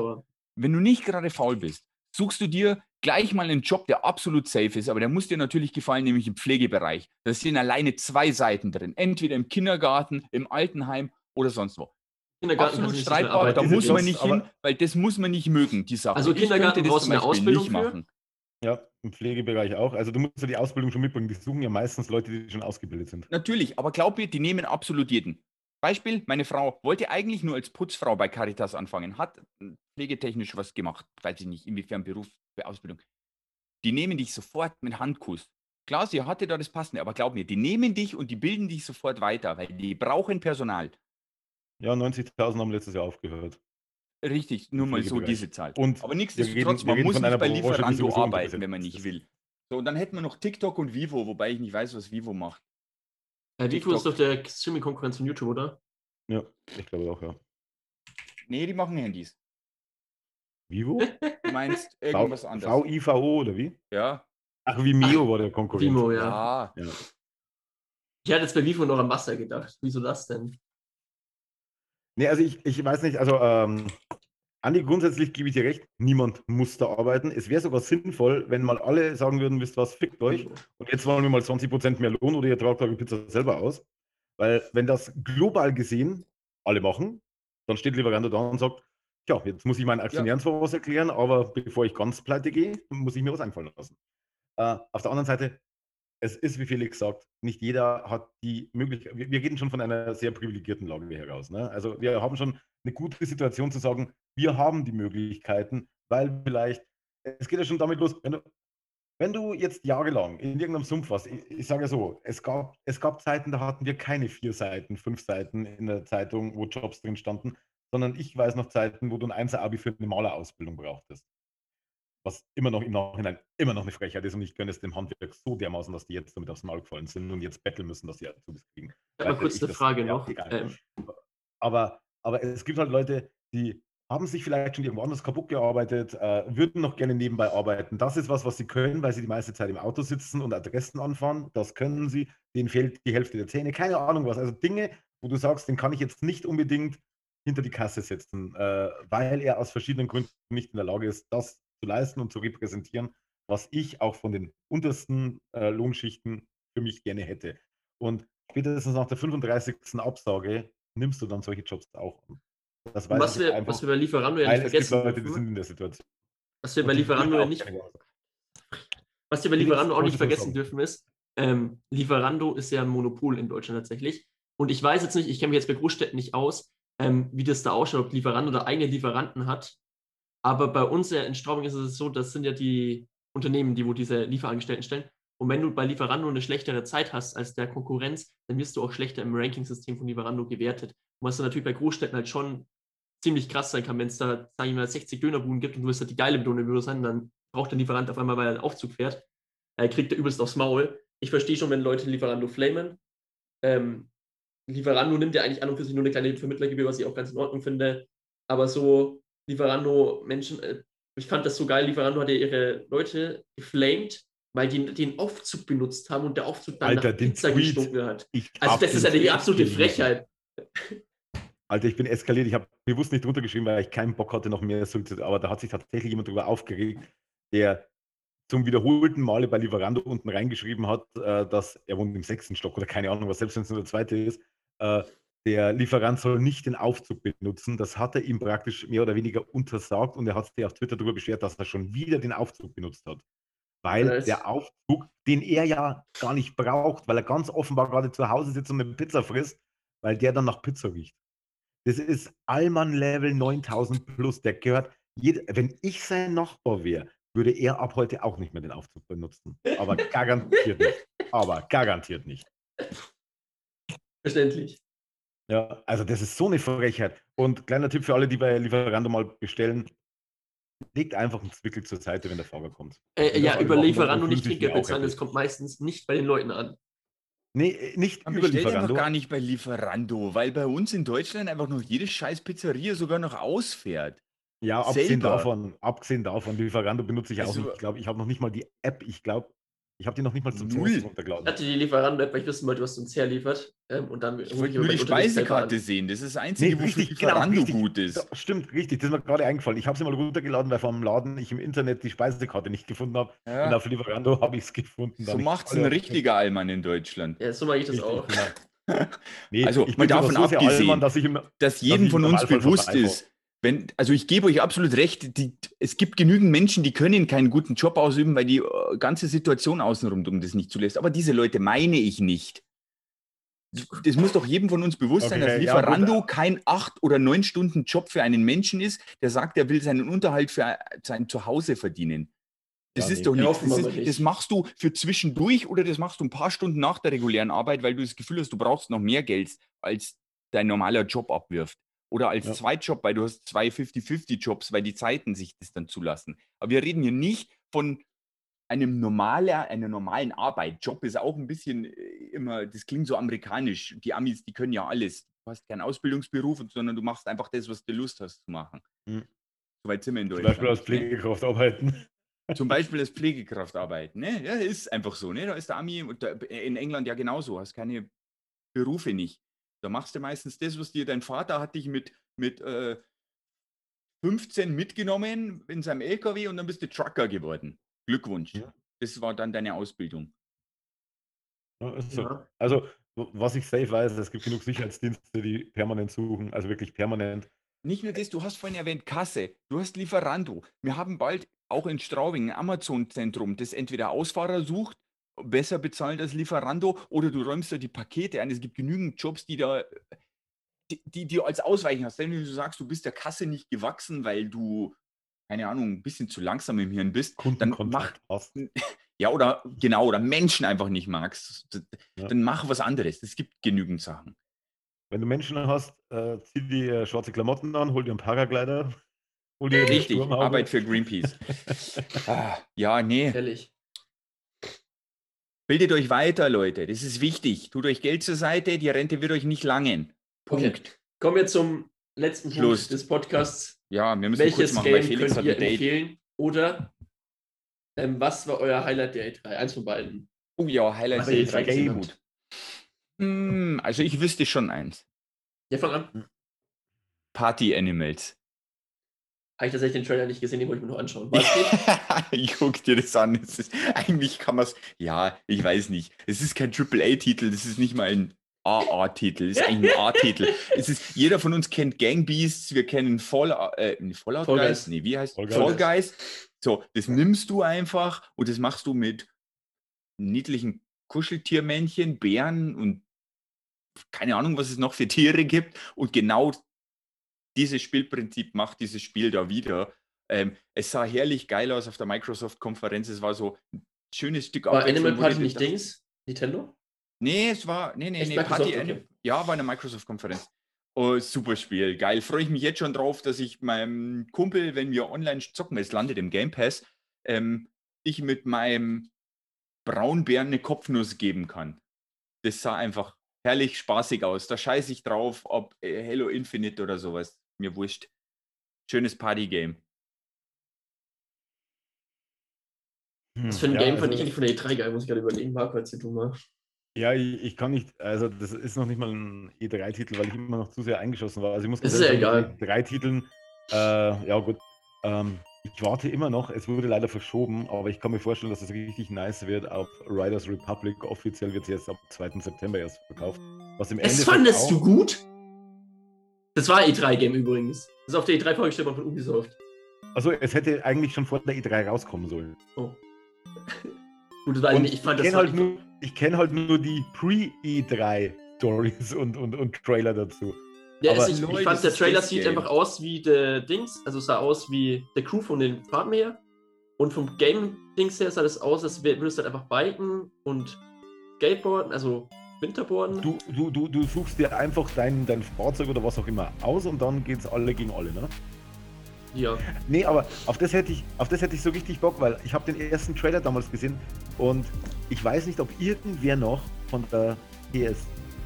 suchst du dir gleich mal einen Job, der absolut safe ist, aber der muss dir natürlich gefallen, nämlich im Pflegebereich. Da sind alleine 2 Seiten drin. Entweder im Kindergarten, im Altenheim oder sonst wo. Absolut streitbar, da muss man nicht hin, weil das muss man nicht mögen, die Sache. Also Kindergarten brauchst du eine Ausbildung machen. Ja, im Pflegebereich auch. Also du musst ja die Ausbildung schon mitbringen. Die suchen ja meistens Leute, die schon ausgebildet sind. Natürlich, aber glaub mir, die nehmen absolut jeden. Beispiel, meine Frau wollte eigentlich nur als Putzfrau bei Caritas anfangen, hat pflegetechnisch was gemacht, weiß ich nicht, inwiefern Beruf für Ausbildung. Die nehmen dich sofort mit Handkuss. Klar, sie hatte da das Passende, aber glaub mir, die nehmen dich und die bilden dich sofort weiter, weil die brauchen Personal. Ja, 90.000 haben letztes Jahr aufgehört. Richtig, nur mal so diese Zahl. Und aber nichtsdestotrotz, man muss nicht bei Lieferando arbeiten, wenn man nicht will. So, und dann hätten wir noch TikTok und Vivo, wobei ich nicht weiß, was Vivo macht. Vivo ist doch der Streaming-Konkurrenz von YouTube, oder? Ja, ich glaube auch, ja. Nee, die machen Handys. Vivo? Du meinst irgendwas anderes. VIVO oder wie? Ja. Ach, Vimeo war der Konkurrent. Vimo, ja. Ich hatte jetzt bei Vivo noch an Wasser gedacht. Wieso das denn? Nee, also ich weiß nicht, also Andi, grundsätzlich gebe ich dir recht, niemand muss da arbeiten. Es wäre sogar sinnvoll, wenn mal alle sagen würden, wisst was, fickt euch und jetzt wollen wir mal 20% mehr Lohn oder ihr tragt eure Pizza selber aus. Weil wenn das global gesehen alle machen, dann steht Lieferando da und sagt, tja, jetzt muss ich meinen Aktionären zwar was erklären, aber bevor ich ganz pleite gehe, muss ich mir was einfallen lassen. Auf der anderen Seite, es ist, wie Felix sagt, nicht jeder hat die Möglichkeit, wir reden schon von einer sehr privilegierten Lage heraus. Ne? Also wir haben schon eine gute Situation zu sagen, wir haben die Möglichkeiten, weil vielleicht, es geht ja schon damit los, wenn du jetzt jahrelang in irgendeinem Sumpf warst, ich sage ja so, es gab Zeiten, da hatten wir keine 4 Seiten, 5 Seiten in der Zeitung, wo Jobs drin standen, sondern ich weiß noch Zeiten, wo du ein 1er-Abi für eine Malerausbildung brauchtest. Was immer noch im Nachhinein immer noch eine Frechheit ist und ich gönne es dem Handwerk so dermaßen, dass die jetzt damit aufs Maul gefallen sind und jetzt betteln müssen, dass sie Azubis kriegen. Ich habe mal kurz eine Frage noch. Aber es gibt halt Leute, die haben sich vielleicht schon irgendwo anders kaputt gearbeitet, würden noch gerne nebenbei arbeiten. Das ist was sie können, weil sie die meiste Zeit im Auto sitzen und Adressen anfahren. Das können sie. Denen fehlt die Hälfte der Zähne. Keine Ahnung was. Also Dinge, wo du sagst, den kann ich jetzt nicht unbedingt hinter die Kasse setzen, weil er aus verschiedenen Gründen nicht in der Lage ist, das zu leisten und zu repräsentieren, was ich auch von den untersten Lohnschichten für mich gerne hätte. Und spätestens nach der 35. Absage nimmst du dann solche Jobs auch an. Das weiß was wir bei Lieferando ja nicht vergessen Leute, die sind in der Situation. Was wir bei Lieferando auch nicht vergessen dürfen ist, Lieferando ist ja ein Monopol in Deutschland tatsächlich. Und ich weiß jetzt nicht, ich kenne mich jetzt bei Großstädten nicht aus, wie das da ausschaut, ob Lieferando da eigene Lieferanten hat. Aber bei uns in Straubing ist es so, das sind ja die Unternehmen, wo diese Lieferangestellten stellen. Und wenn du bei Lieferando eine schlechtere Zeit hast als der Konkurrenz, dann wirst du auch schlechter im Ranking-System von Lieferando gewertet. Und was dann natürlich bei Großstädten halt schon ziemlich krass sein kann, wenn es da, sag ich mal, 60 Dönerbuden gibt und du wirst halt die geile Dönerbüro sein, dann braucht der Lieferant auf einmal, weil er einen Aufzug fährt, kriegt er übelst aufs Maul. Ich verstehe schon, wenn Leute Lieferando flamen. Lieferando nimmt ja eigentlich an und für sich nur eine kleine Vermittlergebühr, was ich auch ganz in Ordnung finde. Aber so Lieferando-Menschen, ich fand das so geil, Lieferando hat ja ihre Leute geflamed, weil die den Aufzug benutzt haben und der Aufzug dann Alter, nach Pizza gestunken hat. Also das ist ja die absolute Frechheit. Alter, ich bin eskaliert. Ich habe bewusst nicht drunter geschrieben, weil ich keinen Bock hatte, noch mehr zu, aber da hat sich tatsächlich jemand darüber aufgeregt, der zum wiederholten Male bei Lieferando unten reingeschrieben hat, dass er wohnt im 6. Stock oder keine Ahnung was, selbst wenn es nur der 2. ist, der Lieferant soll nicht den Aufzug benutzen. Das hat er ihm praktisch mehr oder weniger untersagt und er hat sich auf Twitter darüber beschwert, dass er schon wieder den Aufzug benutzt hat. Weil der Aufzug, den er ja gar nicht braucht, weil er ganz offenbar gerade zu Hause sitzt und eine Pizza frisst, weil der dann nach Pizza riecht. Das ist Allmann Level 9000 plus. Der gehört, wenn ich sein Nachbar wäre, würde er ab heute auch nicht mehr den Aufzug benutzen. Aber garantiert nicht. Verständlich. Ja, also das ist so eine Frechheit. Und kleiner Tipp für alle, die bei Lieferando mal bestellen, legt einfach einen Zwickel zur Seite, wenn der Fahrer kommt. Über Lieferando nicht Trinkgeld bezahlen, das kommt meistens nicht bei den Leuten an. Nee, nicht über Lieferando. Einfach gar nicht bei Lieferando, weil bei uns in Deutschland einfach noch jede scheiß Pizzeria sogar noch ausfährt. Ja, abgesehen davon, Lieferando benutze ich auch nicht. Ich glaube, ich habe noch nicht mal die App. Ich habe die noch nicht mal zum Testen runtergeladen. Ich hatte die Lieferando-App, weil ich wissen wollte, was du uns herliefert. Und dann ich wollte nur die Speisekarte sehen. Das ist das Einzige, wo Lieferando gut ist. Das stimmt, richtig. Das ist mir gerade eingefallen. Ich habe sie mal runtergeladen, weil vom Laden ich im Internet die Speisekarte nicht gefunden habe. Ja. Und auf Lieferando habe ich es gefunden. So macht es ein richtiger Allmann in Deutschland. Ja, so mache ich das auch. Genau. Also, mal davon abgesehen, dass jedem von uns bewusst ist, ich gebe euch absolut recht, es gibt genügend Menschen, die können keinen guten Job ausüben, weil die ganze Situation außenrum das nicht zulässt. Aber diese Leute meine ich nicht. Das muss doch jedem von uns bewusst sein, dass Lieferando kein 8 oder 9 Stunden Job für einen Menschen ist, der sagt, er will seinen Unterhalt für sein Zuhause verdienen. Das ist doch nicht. Das machst du für zwischendurch oder das machst du ein paar Stunden nach der regulären Arbeit, weil du das Gefühl hast, du brauchst noch mehr Geld, als dein normaler Job abwirft. Oder als Zweitjob, weil du hast 2 50-50-Jobs, weil die Zeiten sich das dann zulassen. Aber wir reden hier nicht von einer normalen Arbeit. Job ist auch ein bisschen immer, das klingt so amerikanisch. Die Amis, die können ja alles. hast keinen Ausbildungsberuf, sondern du machst einfach das, was du Lust hast zu machen. Soweit sind wir in Deutschland. Zum Beispiel als Pflegekraft arbeiten. Zum Beispiel als Pflegekraft arbeiten. Ne? Ja, ist einfach so. Ne? Da ist der Ami in England ja genauso. Hast keine Berufe nicht. Da machst du meistens das, was dir dein Vater hat dich mit 15 mitgenommen in seinem LKW und dann bist du Trucker geworden. Glückwunsch. Ja. Das war dann deine Ausbildung. Ja, ist so. Also, was ich safe weiß, es gibt genug Sicherheitsdienste, die permanent suchen, also wirklich permanent. Nicht nur das, du hast vorhin erwähnt Kasse, du hast Lieferando. Wir haben bald auch in Straubing ein Amazon-Zentrum, das entweder Ausfahrer sucht, besser bezahlt als Lieferando, oder du räumst da die Pakete ein. Es gibt genügend Jobs, die du als Ausweichen hast. Wenn du sagst, du bist der Kasse nicht gewachsen, weil du, keine Ahnung, ein bisschen zu langsam im Hirn bist, dann mach... Ja, oder Menschen einfach nicht magst, dann mach was anderes. Es gibt genügend Sachen. Wenn du Menschen hast, zieh dir schwarze Klamotten an, hol dir einen Paraglider, hol dir richtig, Arbeit für Greenpeace. Ja, nee. Ehrlich. Bildet euch weiter, Leute. Das ist wichtig. Tut euch Geld zur Seite, die Rente wird euch nicht langen. Punkt. Okay. Kommen wir zum letzten Schluss des Podcasts. Ja, wir müssen welches kurz machen, Game weil Felix könnt ihr empfehlen? Oder was war euer Highlight der E3? Eins von beiden. Oh ja, Highlight der E3 ist gut. Also ich wüsste schon eins. Ja, fang an. Party Animals. Habe ich tatsächlich den Trailer nicht gesehen, den wollte ich mir noch anschauen. Ich guck dir das an. Eigentlich kann man es... Ja, ich weiß nicht. Es ist kein AAA-Titel, das ist nicht mal ein AA-Titel, das ist eigentlich ein A-Titel. Jeder von uns kennt Gang Beasts, wir kennen Fallout Guys? Nee, wie heißt Fall Guys. So, das nimmst du einfach und das machst du mit niedlichen Kuscheltiermännchen, Bären und keine Ahnung, was es noch für Tiere gibt. Und genau dieses Spielprinzip macht dieses Spiel da wieder. Es sah herrlich geil aus auf der Microsoft-Konferenz. Es war so ein schönes Stück War Animal Party nicht Dings? Nintendo? Nee, es war... Nee, Party okay. Ja, war eine Microsoft-Konferenz. Oh, super Spiel, geil. Freue ich mich jetzt schon drauf, dass ich meinem Kumpel, wenn wir online zocken, es landet im Game Pass, ich mit meinem Braunbären eine Kopfnuss geben kann. Das sah einfach herrlich spaßig aus. Da scheiße ich drauf, ob Halo Infinite oder sowas. Mir wurscht. Schönes Party-Game. Was für ein Game fand ich eigentlich von der E3 geil, muss ich gerade überlegen, Marco, als du mal. Ja, ich kann nicht, also das ist noch nicht mal ein E3-Titel, weil ich immer noch zu sehr eingeschossen war. Also ich muss ist ja egal. E3-Titeln, ja gut, ich warte immer noch, es wurde leider verschoben, aber ich kann mir vorstellen, dass es richtig nice wird auf Riders Republic. Offiziell wird es jetzt ab 2. September erst verkauft. Was im das fandest du gut? Das war E3-Game übrigens. Das ist auf der E3 vorgestellt worden von Ubisoft. Also es hätte eigentlich schon vor der E3 rauskommen sollen. Oh. Gut, das war ich fand das ich kenne halt nur die Pre-E3-Stories und Trailer dazu. Ja, aber ich fand, der Trailer sieht einfach aus wie der Dings, also sah aus wie der Crew von den Farben her. Und vom Game-Dings her sah das aus, als würdest du halt einfach biken und Skateboarden, also Winterboarden. Du suchst dir einfach dein Fahrzeug oder was auch immer aus und dann geht's alle gegen alle, ne? Ja. Nee, aber auf das hätte ich so richtig Bock, weil ich habe den ersten Trailer damals gesehen und ich weiß nicht, ob irgendwer noch von der PS2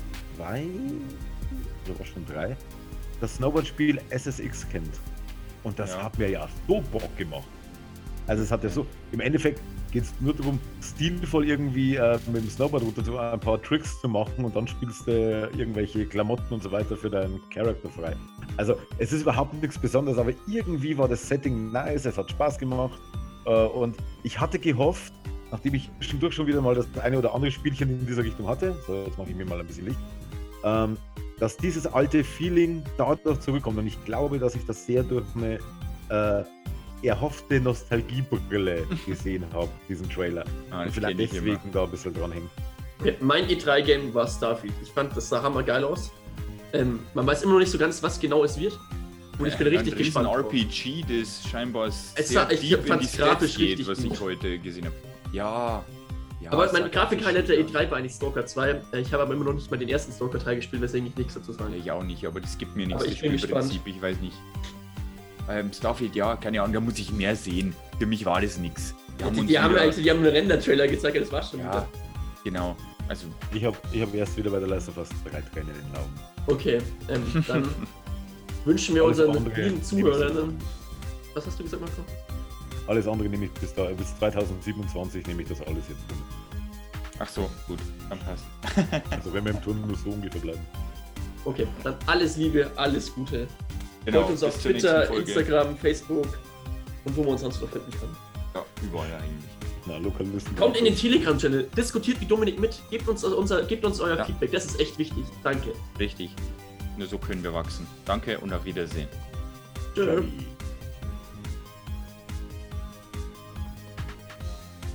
oder schon 3 das Snowboard-Spiel SSX kennt. Und das hat mir ja so Bock gemacht. Also es hat ja so, im Endeffekt geht es nur darum, stilvoll irgendwie mit dem Snowboard runter ein paar Tricks zu machen und dann spielst du irgendwelche Klamotten und so weiter für deinen Charakter frei. Also es ist überhaupt nichts Besonderes, aber irgendwie war das Setting nice, es hat Spaß gemacht und ich hatte gehofft, nachdem ich zwischendurch schon wieder mal das eine oder andere Spielchen in dieser Richtung hatte, so jetzt mache ich mir mal ein bisschen Licht, dass dieses alte Feeling dadurch zurückkommt und ich glaube, dass ich das sehr durch eine erhoffte Nostalgiebrille gesehen habe, diesen Trailer. Und vielleicht deswegen da ein bisschen dranhängen. Okay, mein E3-Game war Starfield. Ich fand, das sah hammergeil aus. Man weiß immer noch nicht so ganz, was genau es wird. Und ich bin richtig gespannt. Ein RPG, das scheinbar sehr deep in die Stats geht, was ich heute gesehen habe. Ja. Aber mein Grafik-Highlight der E3 war eigentlich Stalker 2. Ich habe aber immer noch nicht mal den ersten Stalker 3 gespielt, deswegen ich nichts dazu sagen. Ich auch nicht, aber das gibt mir nichts. Das Spielprinzip, ich weiß nicht. Starfield, ja, keine Ahnung, da muss ich mehr sehen. Für mich war das nichts. Die haben einen Render-Trailer gezeigt, das war schon wieder. Genau. Also ich hab erst wieder bei der Last of Us 3 Tränen in den Augen. Okay, dann wünschen wir unseren lieben Zuhörern. Was hast du gesagt, Marco? Alles andere nehme ich bis 2027 nehme ich das alles jetzt mit. Ach so, gut, dann passt. Also wenn wir im Turnus so ungefähr bleiben. Okay, dann alles Liebe, alles Gute. Genau, folgt uns auf Twitter, Instagram, Facebook und wo man uns sonst noch finden kann. Ja, überall eigentlich. Na, Lokalisten. Kommt in den Telegram-Channel, diskutiert wie Dominik mit, gebt uns euer Feedback, das ist echt wichtig. Danke. Richtig. Nur so können wir wachsen. Danke und auf Wiedersehen. Tschö.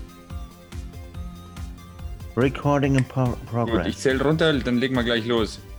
Recording in progress. Gut, ich zähle runter, dann legen wir gleich los.